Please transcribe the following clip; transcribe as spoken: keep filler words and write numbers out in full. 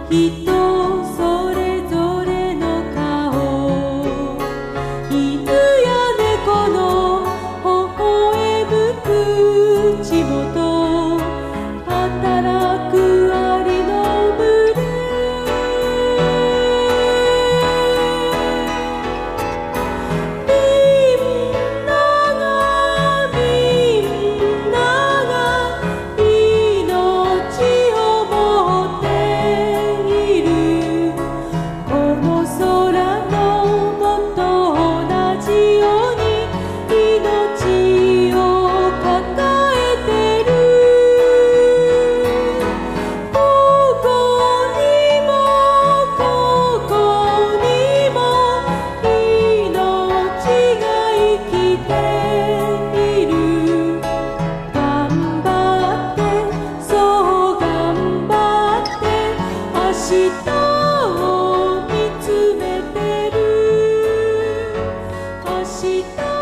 人それぞれの顔、犬や猫の微笑む口元、働くアリの群れ、みんながみんなが命を持っている、この空のもと同じように命を抱えてる。ここにもここにも命が生きている。頑張ってそう頑張って明日を見つめてる。明日